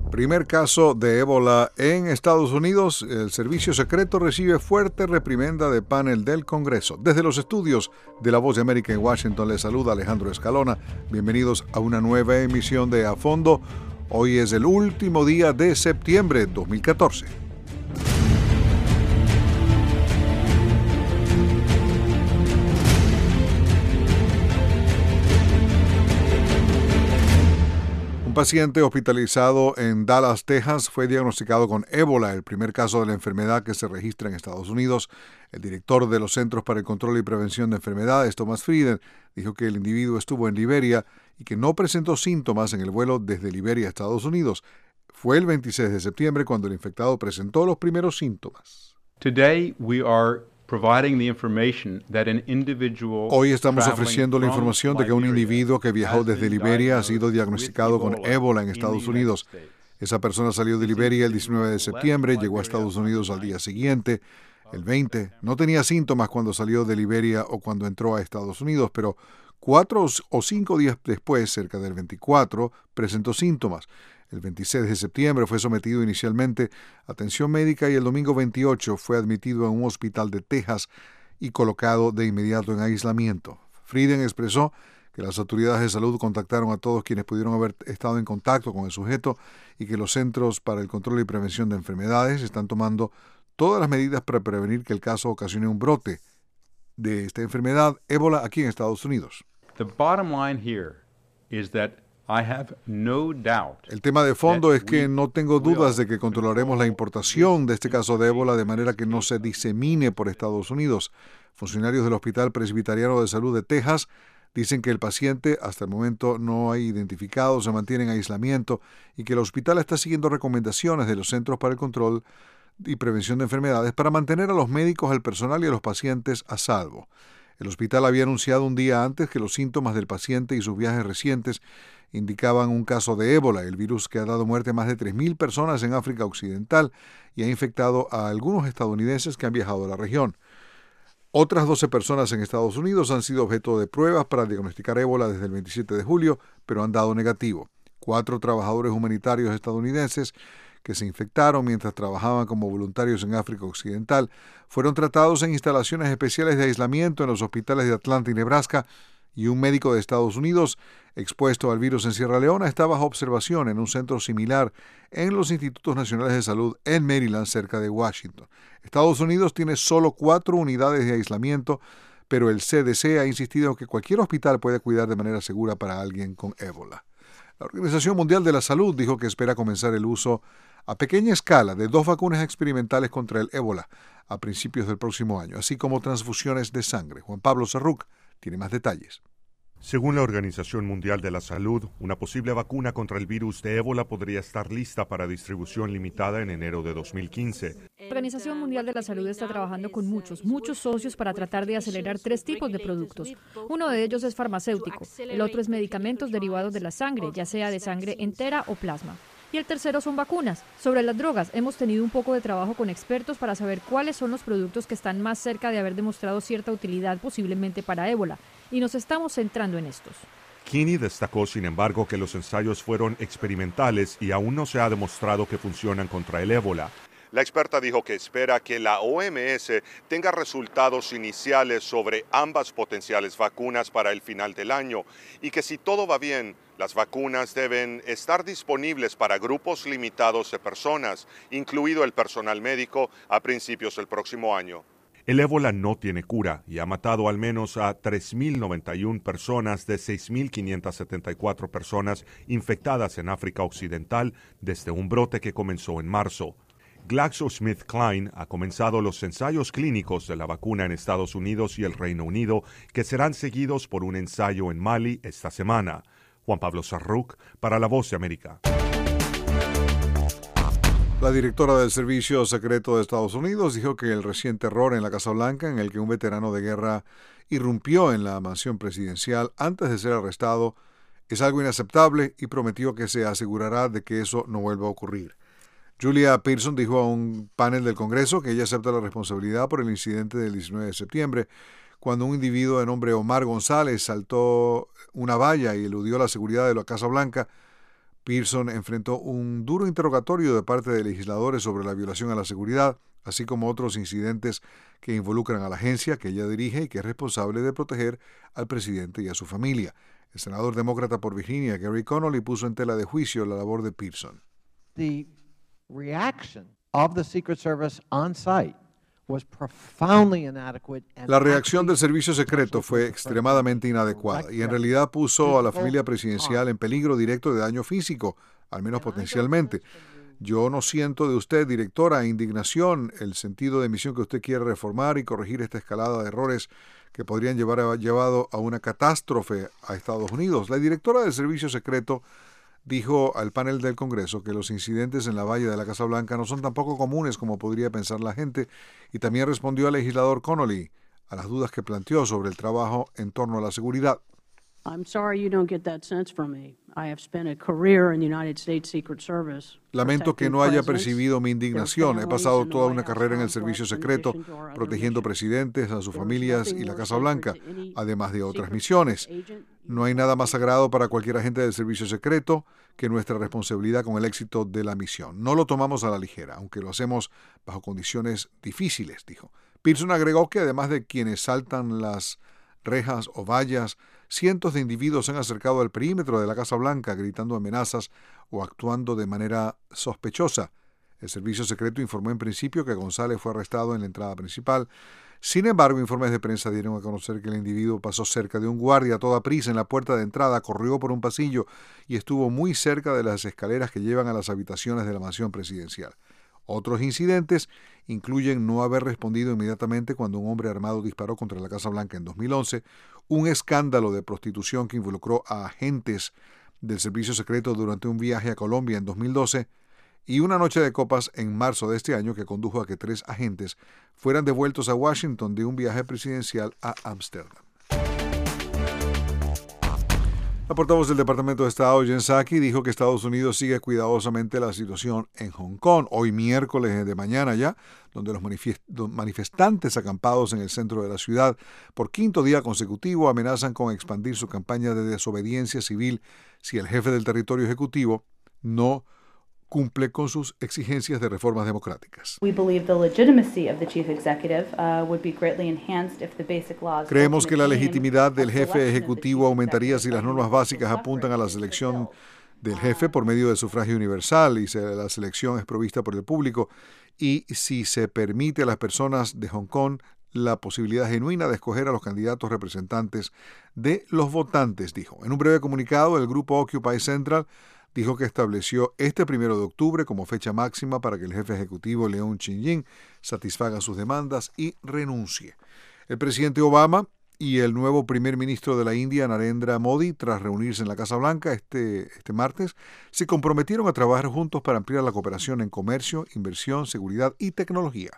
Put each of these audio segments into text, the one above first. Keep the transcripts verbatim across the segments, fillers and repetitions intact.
Primer caso de ébola en Estados Unidos. El servicio secreto recibe fuerte reprimenda de panel del Congreso. Desde los estudios de La Voz de América en Washington les saluda Alejandro Escalona. Bienvenidos a una nueva emisión de A Fondo. Hoy es el último día de septiembre de dos mil catorce. Un paciente hospitalizado en Dallas, Texas, fue diagnosticado con ébola, el primer caso de la enfermedad que se registra en Estados Unidos. El director de los Centros para el Control y Prevención de Enfermedades, Thomas Frieden, dijo que el individuo estuvo en Liberia y que no presentó síntomas en el vuelo desde Liberia a Estados Unidos. Fue el veintiséis de septiembre cuando el infectado presentó los primeros síntomas. Today we are providing the information that an individual Hoy estamos ofreciendo la información de que un individuo que viajó desde Liberia ha sido diagnosticado con ébola en Estados Unidos. Esa persona salió de Liberia el diecinueve de septiembre, llegó a Estados Unidos al día siguiente, el veinte. No tenía síntomas cuando salió de Liberia o cuando entró a Estados Unidos, pero cuatro o cinco días después, cerca del veinticuatro, presentó síntomas. El veintiséis de septiembre fue sometido inicialmente a atención médica y el domingo veintiocho fue admitido en un hospital de Texas y colocado de inmediato en aislamiento. Frieden expresó que las autoridades de salud contactaron a todos quienes pudieron haber estado en contacto con el sujeto y que los Centros para el Control y Prevención de Enfermedades están tomando todas las medidas para prevenir que el caso ocasione un brote de esta enfermedad, ébola, aquí en Estados Unidos. The bottom line here is that I have no doubt. El tema de fondo es que no tengo dudas de que controlaremos la importación de este caso de ébola de manera que no se disemine por Estados Unidos. Funcionarios del Hospital Presbiteriano de Salud de Texas dicen que el paciente, hasta el momento no hay identificado, se mantiene en aislamiento y que el hospital está siguiendo recomendaciones de los Centros para el Control y Prevención de Enfermedades para mantener a los médicos, al personal y a los pacientes a salvo. El hospital había anunciado un día antes que los síntomas del paciente y sus viajes recientes indicaban un caso de ébola, el virus que ha dado muerte a más de tres mil personas en África Occidental y ha infectado a algunos estadounidenses que han viajado a la región. Otras doce personas en Estados Unidos han sido objeto de pruebas para diagnosticar ébola desde el veintisiete de julio, pero han dado negativo. Cuatro trabajadores humanitarios estadounidenses que se infectaron mientras trabajaban como voluntarios en África Occidental fueron tratados en instalaciones especiales de aislamiento en los hospitales de Atlanta y Nebraska, y un médico de Estados Unidos expuesto al virus en Sierra Leona está bajo observación en un centro similar en los Institutos Nacionales de Salud en Maryland, cerca de Washington. Estados Unidos tiene solo cuatro unidades de aislamiento, pero el C D C ha insistido en que cualquier hospital puede cuidar de manera segura para alguien con ébola. La Organización Mundial de la Salud dijo que espera comenzar el uso a pequeña escala de dos vacunas experimentales contra el ébola a principios del próximo año, así como transfusiones de sangre. Juan Pablo Sarruc tiene más detalles. Según la Organización Mundial de la Salud, una posible vacuna contra el virus de ébola podría estar lista para distribución limitada en enero de dos mil quince. La Organización Mundial de la Salud está trabajando con muchos, muchos socios para tratar de acelerar tres tipos de productos. Uno de ellos es farmacéutico, el otro es medicamentos derivados de la sangre, ya sea de sangre entera o plasma. Y el tercero son vacunas. Sobre las drogas, hemos tenido un poco de trabajo con expertos para saber cuáles son los productos que están más cerca de haber demostrado cierta utilidad posiblemente para ébola, y nos estamos centrando en estos. Kinney destacó, sin embargo, que los ensayos fueron experimentales y aún no se ha demostrado que funcionan contra el ébola. La experta dijo que espera que la O M S tenga resultados iniciales sobre ambas potenciales vacunas para el final del año y que si todo va bien, las vacunas deben estar disponibles para grupos limitados de personas, incluido el personal médico, a principios del próximo año. El ébola no tiene cura y ha matado al menos a tres mil noventa y una personas de seis mil quinientas setenta y cuatro personas infectadas en África Occidental desde un brote que comenzó en marzo. GlaxoSmithKline ha comenzado los ensayos clínicos de la vacuna en Estados Unidos y el Reino Unido, que serán seguidos por un ensayo en Mali esta semana. Juan Pablo Sarruc, para La Voz de América. La directora del Servicio Secreto de Estados Unidos dijo que el reciente error en la Casa Blanca, en el que un veterano de guerra irrumpió en la mansión presidencial antes de ser arrestado, es algo inaceptable y prometió que se asegurará de que eso no vuelva a ocurrir. Julia Pearson dijo a un panel del Congreso que ella acepta la responsabilidad por el incidente del diecinueve de septiembre, cuando un individuo de nombre Omar González saltó una valla y eludió la seguridad de la Casa Blanca. Pearson enfrentó un duro interrogatorio de parte de legisladores sobre la violación a la seguridad, así como otros incidentes que involucran a la agencia que ella dirige y que es responsable de proteger al presidente y a su familia. El senador demócrata por Virginia, Gary Connolly, puso en tela de juicio la labor de Pearson. The reaction of the Secret Service on site was profoundly inadequate and La reacción del servicio secreto fue extremadamente inadecuada y en realidad puso a la familia presidencial en peligro directo de daño físico, al menos potencialmente. Yo no siento de usted, directora, indignación, el sentido de misión que usted quiere reformar y corregir esta escalada de errores que podrían llevar a, llevado a una catástrofe a Estados Unidos. La directora del Servicio Secreto dijo al panel del Congreso que los incidentes en la valla de la Casa Blanca no son tan poco comunes como podría pensar la gente, y también respondió al legislador Connolly a las dudas que planteó sobre el trabajo en torno a la seguridad. I'm sorry you don't get that sense from me. I have spent a career in the United States Secret Service. Lamento que no haya percibido mi indignación. He pasado toda una carrera en el servicio secreto, protegiendo presidentes, a sus familias y la Casa Blanca, además de otras misiones. No hay nada más sagrado para cualquier agente del servicio secreto que nuestra responsabilidad con el éxito de la misión. No lo tomamos a la ligera, aunque lo hacemos bajo condiciones difíciles, dijo. Pearson agregó que además de quienes saltan las rejas o vallas, cientos de individuos se han acercado al perímetro de la Casa Blanca gritando amenazas o actuando de manera sospechosa. El servicio secreto informó en principio que González fue arrestado en la entrada principal. Sin embargo, informes de prensa dieron a conocer que el individuo pasó cerca de un guardia a toda prisa en la puerta de entrada, corrió por un pasillo y estuvo muy cerca de las escaleras que llevan a las habitaciones de la mansión presidencial. Otros incidentes incluyen no haber respondido inmediatamente cuando un hombre armado disparó contra la Casa Blanca en dos mil once, un escándalo de prostitución que involucró a agentes del servicio secreto durante un viaje a Colombia en dos mil doce y una noche de copas en marzo de este año que condujo a que tres agentes fueran devueltos a Washington de un viaje presidencial a Ámsterdam. La portavoz del Departamento de Estado, Jen Psaki, dijo que Estados Unidos sigue cuidadosamente la situación en Hong Kong, hoy miércoles de mañana ya, donde los manifestantes acampados en el centro de la ciudad por quinto día consecutivo amenazan con expandir su campaña de desobediencia civil si el jefe del territorio ejecutivo no cumple con sus exigencias de reformas democráticas. Creemos que la legitimidad del jefe ejecutivo aumentaría si las normas básicas apuntan a la selección del jefe por medio del sufragio universal y si la selección es provista por el público y si se permite a las personas de Hong Kong la posibilidad genuina de escoger a los candidatos representantes de los votantes, dijo. En un breve comunicado, el grupo Occupy Central dijo que estableció este primero de octubre como fecha máxima para que el jefe ejecutivo Leung Chee-ying satisfaga sus demandas y renuncie. El presidente Obama y el nuevo primer ministro de la India, Narendra Modi, tras reunirse en la Casa Blanca este, este martes, se comprometieron a trabajar juntos para ampliar la cooperación en comercio, inversión, seguridad y tecnología.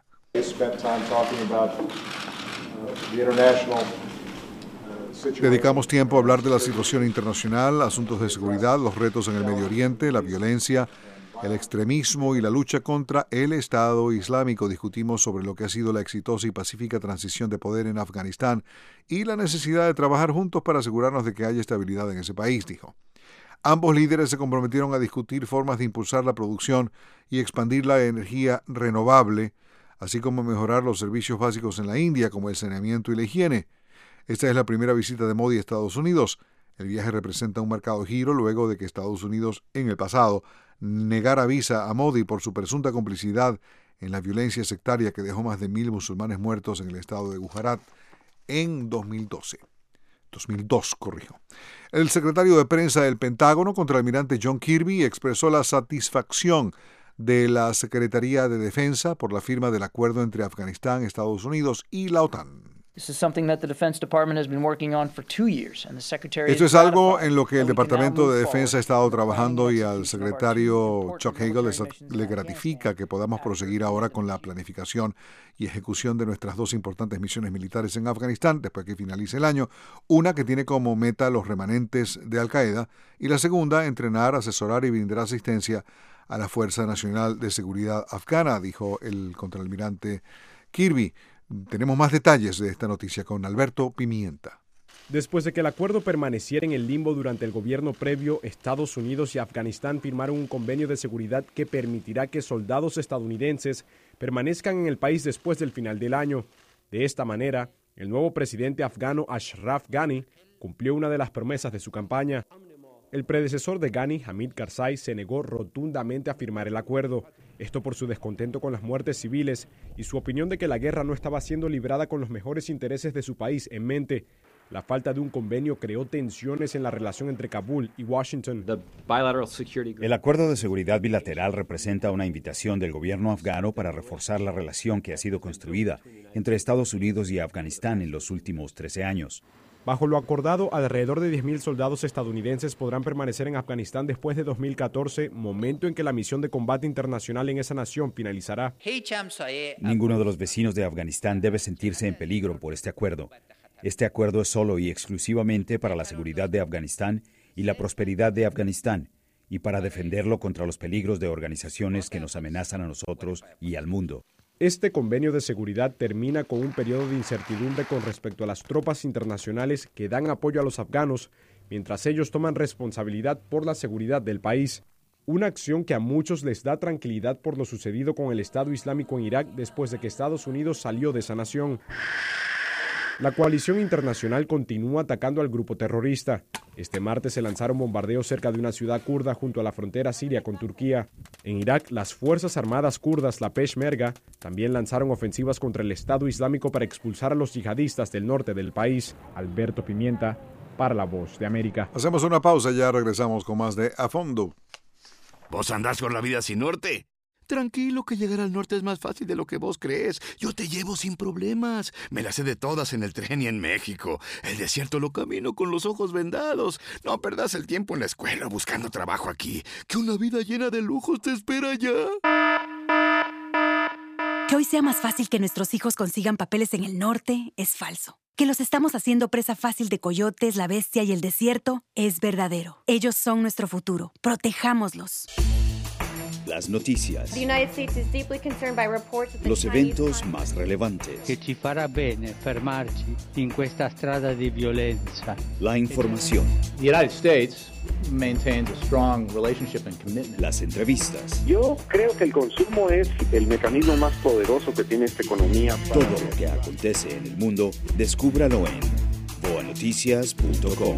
Dedicamos tiempo a hablar de la situación internacional, asuntos de seguridad, los retos en el Medio Oriente, la violencia, el extremismo y la lucha contra el Estado Islámico. Discutimos sobre lo que ha sido la exitosa y pacífica transición de poder en Afganistán y la necesidad de trabajar juntos para asegurarnos de que haya estabilidad en ese país, dijo. Ambos líderes se comprometieron a discutir formas de impulsar la producción y expandir la energía renovable, así como mejorar los servicios básicos en la India, como el saneamiento y la higiene. Esta es la primera visita de Modi a Estados Unidos. El viaje representa un marcado giro luego de que Estados Unidos, en el pasado, negara visa a Modi por su presunta complicidad en la violencia sectaria que dejó más de mil musulmanes muertos en el estado de Gujarat en dos mil doce. dos mil dos, corrijo. El secretario de prensa del Pentágono, contraalmirante John Kirby, expresó la satisfacción de la Secretaría de Defensa por la firma del acuerdo entre Afganistán, Estados Unidos y la OTAN. Esto es algo en lo que el Departamento de Defensa ha estado trabajando y al secretario Chuck Hagel le gratifica que podamos proseguir ahora con la planificación y ejecución de nuestras dos importantes misiones militares en Afganistán después que finalice el año, una que tiene como meta los remanentes de Al-Qaeda y la segunda, entrenar, asesorar y brindar asistencia a la Fuerza Nacional de Seguridad Afgana, dijo el contraalmirante Kirby. Tenemos más detalles de esta noticia con Alberto Pimienta. Después de que el acuerdo permaneciera en el limbo durante el gobierno previo, Estados Unidos y Afganistán firmaron un convenio de seguridad que permitirá que soldados estadounidenses permanezcan en el país después del final del año. De esta manera, el nuevo presidente afgano Ashraf Ghani cumplió una de las promesas de su campaña. El predecesor de Ghani, Hamid Karzai, se negó rotundamente a firmar el acuerdo, esto por su descontento con las muertes civiles y su opinión de que la guerra no estaba siendo librada con los mejores intereses de su país en mente. La falta de un convenio creó tensiones en la relación entre Kabul y Washington. El acuerdo de seguridad bilateral representa una invitación del gobierno afgano para reforzar la relación que ha sido construida entre Estados Unidos y Afganistán en los últimos trece años. Bajo lo acordado, alrededor de diez mil soldados estadounidenses podrán permanecer en Afganistán después de dos mil catorce, momento en que la misión de combate internacional en esa nación finalizará. Ninguno de los vecinos de Afganistán debe sentirse en peligro por este acuerdo. Este acuerdo es solo y exclusivamente para la seguridad de Afganistán y la prosperidad de Afganistán, y para defenderlo contra los peligros de organizaciones que nos amenazan a nosotros y al mundo. Este convenio de seguridad termina con un periodo de incertidumbre con respecto a las tropas internacionales que dan apoyo a los afganos, mientras ellos toman responsabilidad por la seguridad del país. Una acción que a muchos les da tranquilidad por lo sucedido con el Estado Islámico en Irak después de que Estados Unidos salió de esa nación. La coalición internacional continúa atacando al grupo terrorista. Este martes se lanzaron bombardeos cerca de una ciudad kurda junto a la frontera siria con Turquía. En Irak, las Fuerzas Armadas kurdas, la Peshmerga, también lanzaron ofensivas contra el Estado Islámico para expulsar a los yihadistas del norte del país. Alberto Pimienta, para La Voz de América. Hacemos una pausa y ya regresamos con más de A Fondo. ¿Vos andás con la vida sin norte? Tranquilo, que llegar al norte es más fácil de lo que vos crees. Yo te llevo sin problemas. Me las sé de todas en el tren y en México. El desierto lo camino con los ojos vendados. No perdás el tiempo en la escuela buscando trabajo aquí, que una vida llena de lujos te espera allá. Que hoy sea más fácil que nuestros hijos consigan papeles en el norte es falso. Que los estamos haciendo presa fácil de coyotes, la bestia y el desierto es verdadero. Ellos son nuestro futuro. Protejámoslos. Las noticias, los eventos más relevantes, que ci farà bene fermarci in questa strada di violenza. La información, The United States maintains a strong relationship and commitment. Las entrevistas. Yo creo que el consumo es el mecanismo más poderoso que tiene esta economía. Para... Todo lo que acontece en el mundo, descúbralo en boa noticias punto com.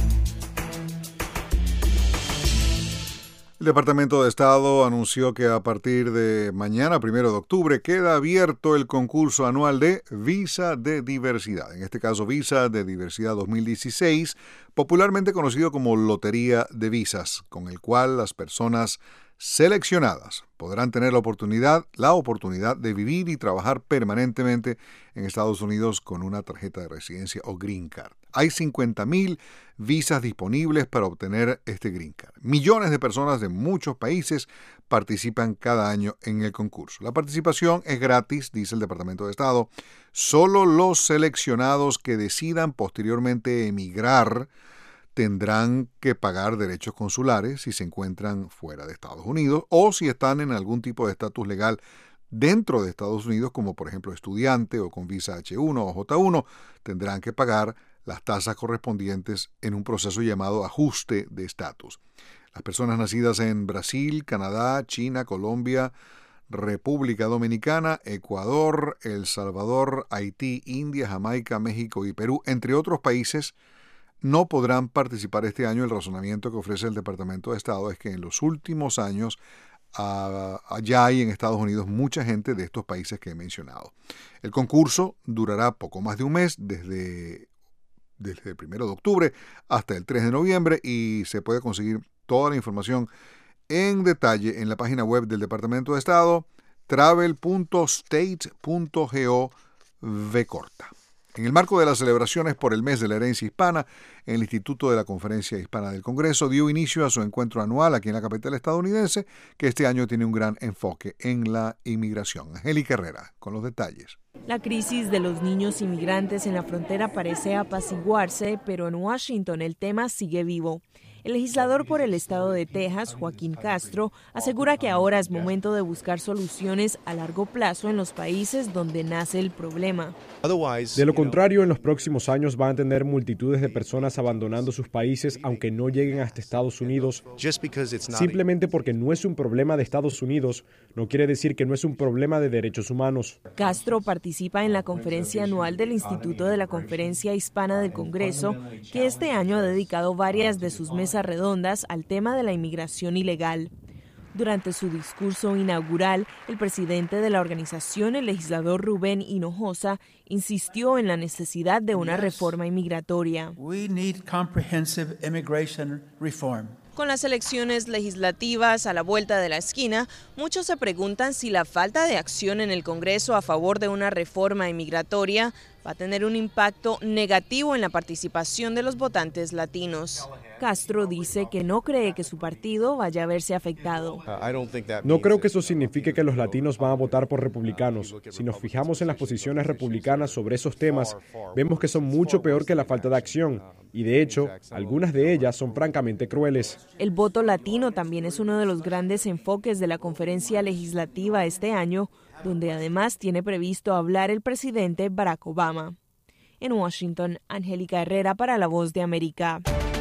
El Departamento de Estado anunció que a partir de mañana, primero de octubre, queda abierto el concurso anual de Visa de Diversidad. En este caso, Visa de Diversidad dos mil dieciséis, popularmente conocido como Lotería de Visas, con el cual las personas seleccionadas podrán tener la oportunidad, la oportunidad de vivir y trabajar permanentemente en Estados Unidos con una tarjeta de residencia o Green Card. Hay cincuenta mil visas disponibles para obtener este Green Card. Millones de personas de muchos países participan cada año en el concurso. La participación es gratis, dice el Departamento de Estado. Solo los seleccionados que decidan posteriormente emigrar tendrán que pagar derechos consulares si se encuentran fuera de Estados Unidos o si están en algún tipo de estatus legal dentro de Estados Unidos, como por ejemplo estudiante o con visa H uno o J uno, tendrán que pagar las tasas correspondientes en un proceso llamado ajuste de estatus. Las personas nacidas en Brasil, Canadá, China, Colombia, República Dominicana, Ecuador, El Salvador, Haití, India, Jamaica, México y Perú, entre otros países, no podrán participar este año. El razonamiento que ofrece el Departamento de Estado es que en los últimos años uh, allá hay en Estados Unidos mucha gente de estos países que he mencionado. El concurso durará poco más de un mes, desde, desde el primero de octubre hasta el tres de noviembre, y se puede conseguir toda la información en detalle en la página web del Departamento de Estado, travel punto state punto gov v corta. En el marco de las celebraciones por el mes de la herencia hispana, el Instituto de la Conferencia Hispana del Congreso dio inicio a su encuentro anual aquí en la capital estadounidense, que este año tiene un gran enfoque en la inmigración. Angélica Herrera, con los detalles. La crisis de los niños inmigrantes en la frontera parece apaciguarse, pero en Washington el tema sigue vivo. El legislador por el estado de Texas, Joaquín Castro, asegura que ahora es momento de buscar soluciones a largo plazo en los países donde nace el problema. De lo contrario, en los próximos años van a tener multitudes de personas abandonando sus países aunque no lleguen hasta Estados Unidos. Simplemente porque no es un problema de Estados Unidos, no quiere decir que no es un problema de derechos humanos. Castro participa en la conferencia anual del Instituto de la Conferencia Hispana del Congreso, que este año ha dedicado varias de sus mesas redondas al tema de la inmigración ilegal. Durante su discurso inaugural, el presidente de la organización, el legislador Rubén Hinojosa, insistió en la necesidad de una reforma inmigratoria. We need comprehensive immigration reform. Con las elecciones legislativas a la vuelta de la esquina, muchos se preguntan si la falta de acción en el Congreso a favor de una reforma inmigratoria va a tener un impacto negativo en la participación de los votantes latinos. Castro dice que no cree que su partido vaya a verse afectado. No creo que eso signifique que los latinos van a votar por republicanos. Si nos fijamos en las posiciones republicanas sobre esos temas, vemos que son mucho peor que la falta de acción. Y de hecho, algunas de ellas son francamente crueles. El voto latino también es uno de los grandes enfoques de la conferencia legislativa este año, donde además tiene previsto hablar el presidente Barack Obama. En Washington, Angélica Herrera para La Voz de América.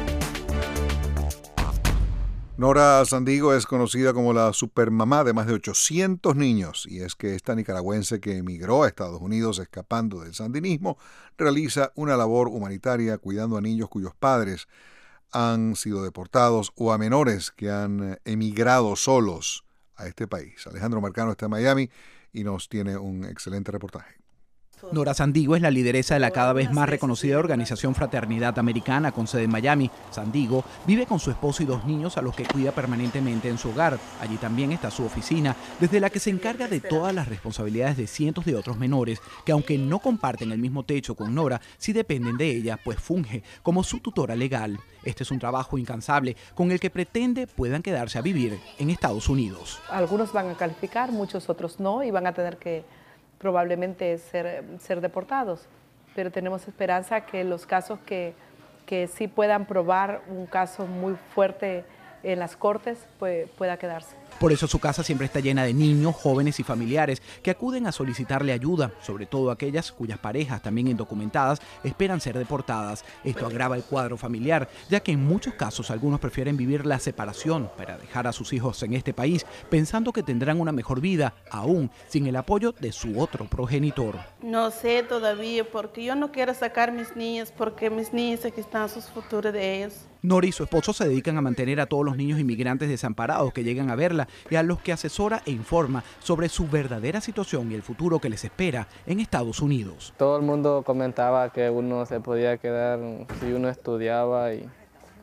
Nora Sandigo es conocida como la supermamá de más de ochocientos niños, y es que esta nicaragüense que emigró a Estados Unidos escapando del sandinismo realiza una labor humanitaria cuidando a niños cuyos padres han sido deportados o a menores que han emigrado solos a este país. Alejandro Marcano está en Miami y nos tiene un excelente reportaje. Nora Sandigo es la lideresa de la cada vez más reconocida organización Fraternidad Americana con sede en Miami. Sandigo vive con su esposo y dos niños a los que cuida permanentemente en su hogar. Allí también está su oficina, desde la que se encarga de todas las responsabilidades de cientos de otros menores que, aunque no comparten el mismo techo con Nora, sí dependen de ella, pues funge como su tutora legal. Este es un trabajo incansable con el que pretende puedan quedarse a vivir en Estados Unidos. Algunos van a calificar, muchos otros no, y van a tener que probablemente ser, ser deportados, pero tenemos esperanza que los casos que, que sí puedan probar un caso muy fuerte en las cortes, pues, pueda quedarse. Por eso su casa siempre está llena de niños, jóvenes y familiares que acuden a solicitarle ayuda, sobre todo aquellas cuyas parejas, también indocumentadas, esperan ser deportadas. Esto agrava el cuadro familiar, ya que en muchos casos algunos prefieren vivir la separación para dejar a sus hijos en este país, pensando que tendrán una mejor vida, aún sin el apoyo de su otro progenitor. No sé todavía, porque yo no quiero sacar mis niñas, porque mis niñas aquí están sus futuros de ellos. Nora y su esposo se dedican a mantener a todos los niños inmigrantes desamparados que llegan a verla y a los que asesora e informa sobre su verdadera situación y el futuro que les espera en Estados Unidos. Todo el mundo comentaba que uno se podía quedar si uno estudiaba y,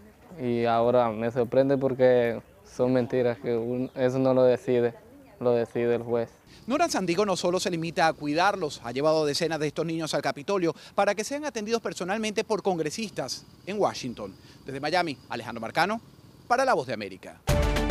y ahora me sorprende porque son mentiras, que uno, eso no lo decide, lo decide el juez. Nora Sandigo no solo se limita a cuidarlos, ha llevado decenas de estos niños al Capitolio para que sean atendidos personalmente por congresistas en Washington. Desde Miami, Alejandro Marcano, para La Voz de América.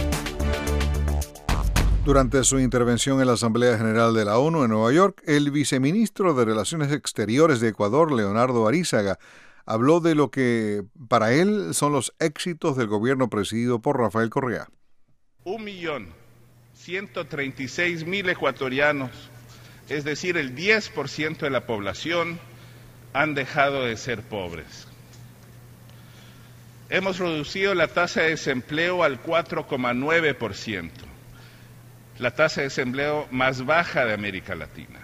Durante su intervención en la Asamblea General de la ONU en Nueva York, el viceministro de Relaciones Exteriores de Ecuador, Leonardo Arízaga, habló de lo que para él son los éxitos del gobierno presidido por Rafael Correa. Un millón ciento treinta y seis mil ecuatorianos, es decir, el diez por ciento de la población, han dejado de ser pobres. Hemos reducido la tasa de desempleo al cuatro coma nueve por ciento, la tasa de desempleo más baja de América Latina.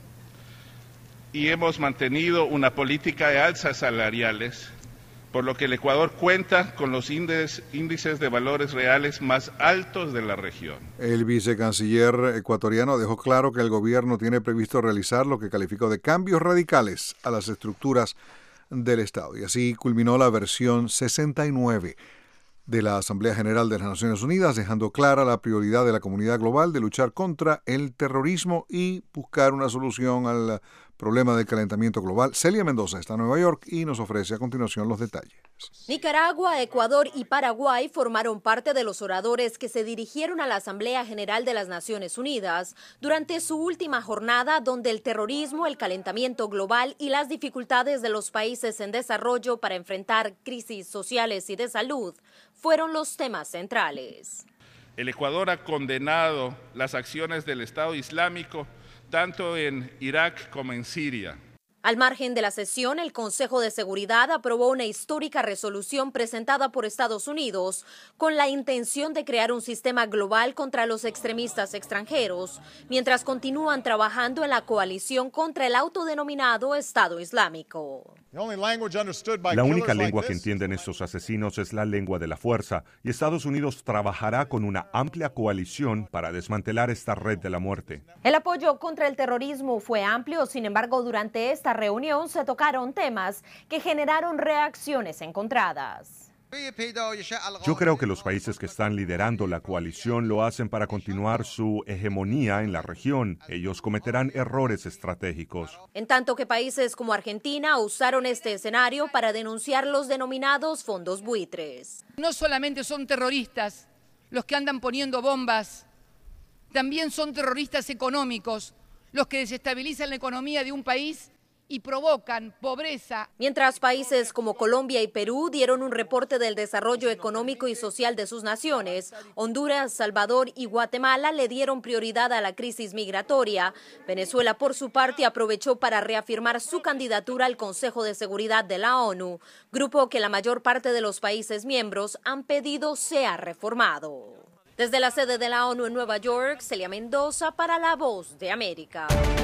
Y hemos mantenido una política de alzas salariales, por lo que el Ecuador cuenta con los índices, índices de valores reales más altos de la región. El vicecanciller ecuatoriano dejó claro que el gobierno tiene previsto realizar lo que calificó de cambios radicales a las estructuras del Estado. Y así culminó la versión sesenta y nueve de la Asamblea General de las Naciones Unidas, dejando clara la prioridad de la comunidad global de luchar contra el terrorismo y buscar una solución al problema del calentamiento global. Celia Mendoza está en Nueva York y nos ofrece a continuación los detalles. Nicaragua, Ecuador y Paraguay formaron parte de los oradores que se dirigieron a la Asamblea General de las Naciones Unidas durante su última jornada, donde el terrorismo, el calentamiento global y las dificultades de los países en desarrollo para enfrentar crisis sociales y de salud fueron los temas centrales. El Ecuador ha condenado las acciones del Estado Islámico tanto en Irak como en Siria. Al margen de la sesión, el Consejo de Seguridad aprobó una histórica resolución presentada por Estados Unidos con la intención de crear un sistema global contra los extremistas extranjeros, mientras continúan trabajando en la coalición contra el autodenominado Estado Islámico. La única lengua que entienden estos asesinos es la lengua de la fuerza, y Estados Unidos trabajará con una amplia coalición para desmantelar esta red de la muerte. El apoyo contra el terrorismo fue amplio, sin embargo, durante esta reunión se tocaron temas que generaron reacciones encontradas. Yo creo que los países que están liderando la coalición lo hacen para continuar su hegemonía en la región. Ellos cometerán errores estratégicos. En tanto que países como Argentina usaron este escenario para denunciar los denominados fondos buitres. No solamente son terroristas los que andan poniendo bombas, también son terroristas económicos los que desestabilizan la economía de un país y provocan pobreza. Mientras países como Colombia y Perú dieron un reporte del desarrollo económico y social de sus naciones, Honduras, Salvador y Guatemala le dieron prioridad a la crisis migratoria. Venezuela, por su parte, aprovechó para reafirmar su candidatura al Consejo de Seguridad de la ONU, grupo que la mayor parte de los países miembros han pedido sea reformado. Desde la sede de la ONU en Nueva York, Celia Mendoza para La Voz de América.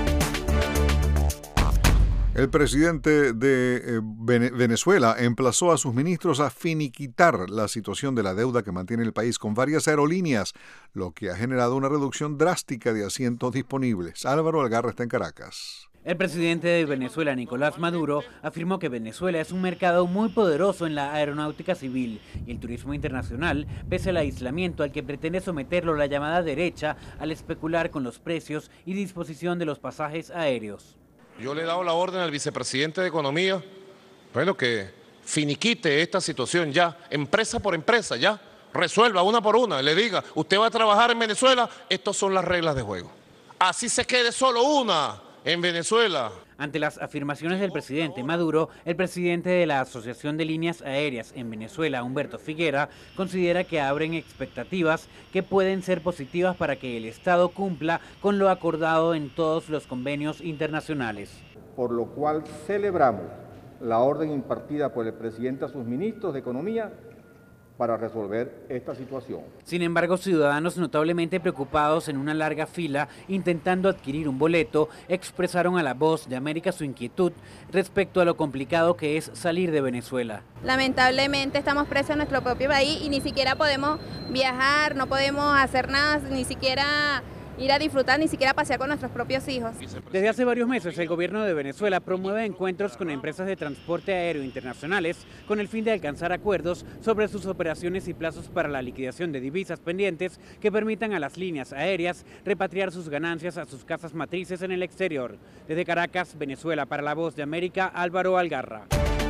El presidente de Venezuela emplazó a sus ministros a finiquitar la situación de la deuda que mantiene el país con varias aerolíneas, lo que ha generado una reducción drástica de asientos disponibles. Álvaro Algarra está en Caracas. El presidente de Venezuela, Nicolás Maduro, afirmó que Venezuela es un mercado muy poderoso en la aeronáutica civil y el turismo internacional, pese al aislamiento al que pretende someterlo la llamada derecha al especular con los precios y disposición de los pasajes aéreos. Yo le he dado la orden al vicepresidente de Economía, bueno, que finiquite esta situación ya, empresa por empresa, ya, resuelva una por una, le diga, usted va a trabajar en Venezuela, estas son las reglas de juego. Así se quede solo una en Venezuela. Ante las afirmaciones del presidente Maduro, el presidente de la Asociación de Líneas Aéreas en Venezuela, Humberto Figuera, considera que abren expectativas que pueden ser positivas para que el Estado cumpla con lo acordado en todos los convenios internacionales. Por lo cual celebramos la orden impartida por el presidente a sus ministros de Economía para resolver esta situación. Sin embargo, ciudadanos notablemente preocupados en una larga fila intentando adquirir un boleto expresaron a La Voz de América su inquietud respecto a lo complicado que es salir de Venezuela. Lamentablemente estamos presos en nuestro propio país y ni siquiera podemos viajar, no podemos hacer nada, ni siquiera ir a disfrutar, ni siquiera pasear con nuestros propios hijos. Desde hace varios meses, el gobierno de Venezuela promueve encuentros con empresas de transporte aéreo internacionales con el fin de alcanzar acuerdos sobre sus operaciones y plazos para la liquidación de divisas pendientes que permitan a las líneas aéreas repatriar sus ganancias a sus casas matrices en el exterior. Desde Caracas, Venezuela, para La Voz de América, Álvaro Algarra.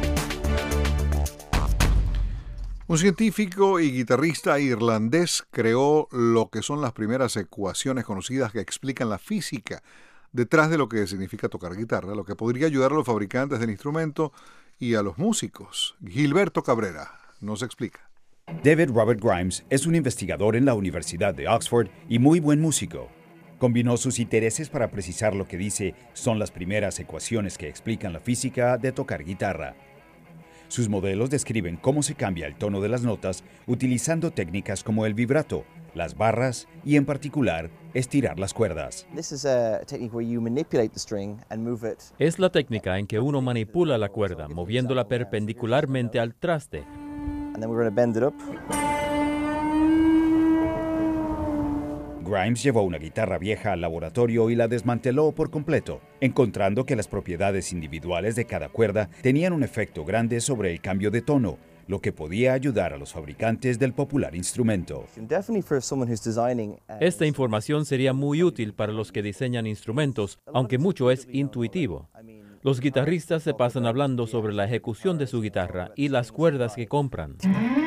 Un científico y guitarrista irlandés creó lo que son las primeras ecuaciones conocidas que explican la física detrás de lo que significa tocar guitarra, lo que podría ayudar a los fabricantes del instrumento y a los músicos. Gilberto Cabrera nos explica. David Robert Grimes es un investigador en la Universidad de Oxford y muy buen músico. Combinó sus intereses para precisar lo que dice son las primeras ecuaciones que explican la física de tocar guitarra. Sus modelos describen cómo se cambia el tono de las notas utilizando técnicas como el vibrato, las barras y, en particular, estirar las cuerdas. Es la técnica en que uno manipula la cuerda, moviéndola perpendicularmente al traste. Grimes llevó una guitarra vieja al laboratorio y la desmanteló por completo, encontrando que las propiedades individuales de cada cuerda tenían un efecto grande sobre el cambio de tono, lo que podía ayudar a los fabricantes del popular instrumento. Esta información sería muy útil para los que diseñan instrumentos, aunque mucho es intuitivo. Los guitarristas se pasan hablando sobre la ejecución de su guitarra y las cuerdas que compran.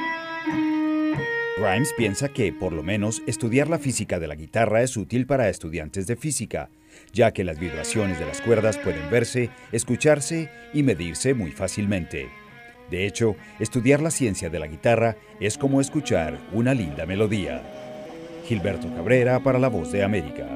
Grimes piensa que, por lo menos, estudiar la física de la guitarra es útil para estudiantes de física, ya que las vibraciones de las cuerdas pueden verse, escucharse y medirse muy fácilmente. De hecho, estudiar la ciencia de la guitarra es como escuchar una linda melodía. Gilberto Cabrera para La Voz de América.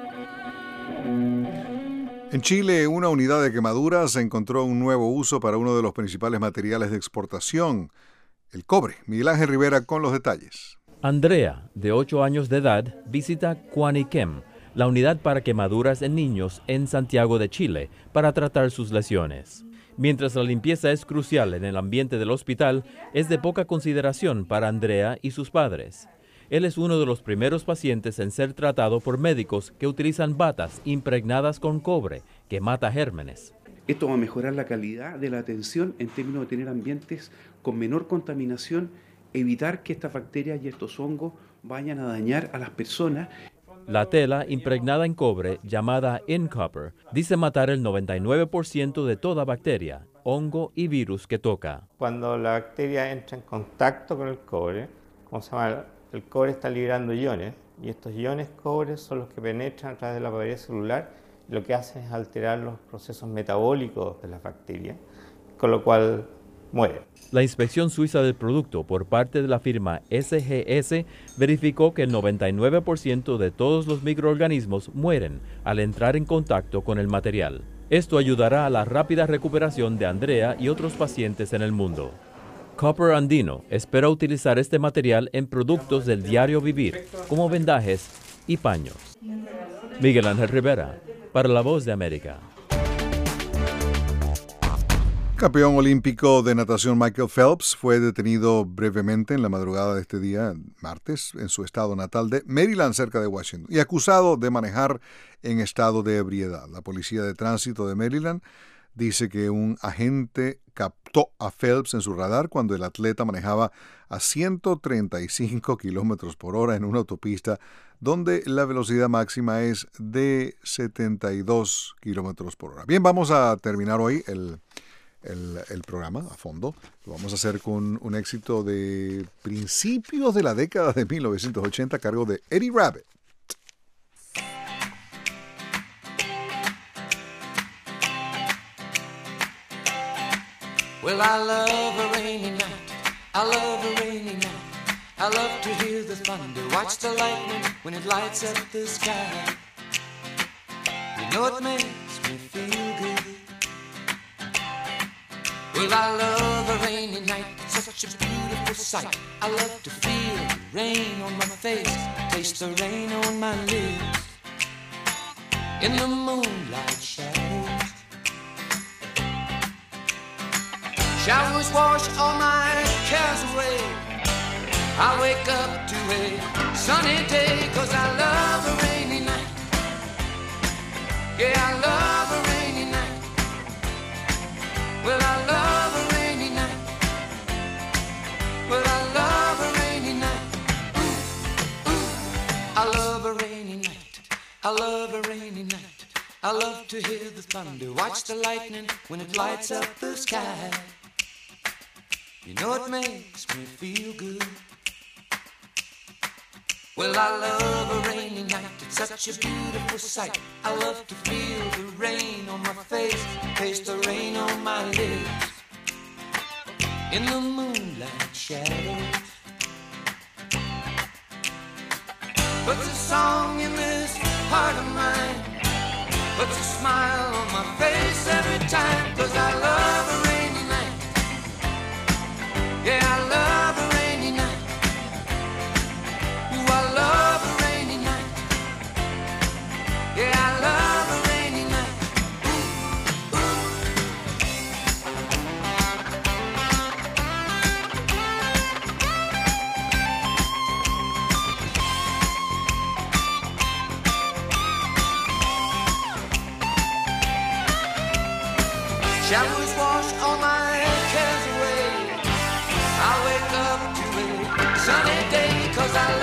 En Chile, una unidad de quemaduras encontró un nuevo uso para uno de los principales materiales de exportación, el cobre. Miguel Ángel Rivera con los detalles. Andrea, de ocho años de edad, visita Cuaniquem, la unidad para quemaduras en niños en Santiago de Chile, para tratar sus lesiones. Mientras la limpieza es crucial en el ambiente del hospital, es de poca consideración para Andrea y sus padres. Él es uno de los primeros pacientes en ser tratado por médicos que utilizan batas impregnadas con cobre, que mata gérmenes. Esto va a mejorar la calidad de la atención en términos de tener ambientes con menor contaminación, evitar que estas bacterias y estos hongos vayan a dañar a las personas. La tela impregnada en cobre, llamada InCopper, dice matar el noventa y nueve por ciento de toda bacteria, hongo y virus que toca. Cuando la bacteria entra en contacto con el cobre, ¿cómo se llama? El cobre está liberando iones, y estos iones cobre son los que penetran a través de la pared celular y lo que hacen es alterar los procesos metabólicos de las bacterias, con lo cual mueren. La inspección suiza del producto por parte de la firma S G S verificó que el noventa y nueve por ciento de todos los microorganismos mueren al entrar en contacto con el material. Esto ayudará a la rápida recuperación de Andrea y otros pacientes en el mundo. Copper Andino espera utilizar este material en productos del diario vivir, como vendajes y paños. Miguel Ángel Rivera, para La Voz de América. Campeón olímpico de natación Michael Phelps fue detenido brevemente en la madrugada de este día, martes, en su estado natal de Maryland, cerca de Washington, y acusado de manejar en estado de ebriedad. La policía de tránsito de Maryland dice que un agente captó a Phelps en su radar cuando el atleta manejaba a ciento treinta y cinco kilómetros por hora en una autopista donde la velocidad máxima es de setenta y dos kilómetros por hora. Bien, vamos a terminar hoy el, el, el programa a fondo. Lo vamos a hacer con un éxito de principios de la década de mil novecientos ochenta a cargo de Eddie Rabbitt. Well, I love a rainy night, I love a rainy night. I love to hear the thunder, watch the lightning when it lights up the sky. You know it makes me feel good. Well, I love a rainy night, such a beautiful sight. I love to feel the rain on my face, taste the rain on my lips. In the moonlight shadows, showers wash all my cares away. I wake up to a sunny day, 'cause I love a rainy night. Yeah, I love a rainy night. Well, I love a rainy night. Well, I love a rainy night. Ooh, ooh. I love a rainy night. I love a rainy night. I love to hear the thunder, watch the lightning when it lights up the sky. You know it makes me feel good. Well, I love a rainy night, it's such a beautiful sight. I love to feel the rain on my face, taste the rain on my lips. In the moonlight shadows, puts a song in this heart of mine, puts a smile on my face every time, 'cause I love a rainy night. Yeah, I love a rainy night. Ooh, I love a rainy night. Yeah, I love a rainy night. Ooh, ooh. Showers wash all my cares away. I wake up to a sunny day, 'cause I love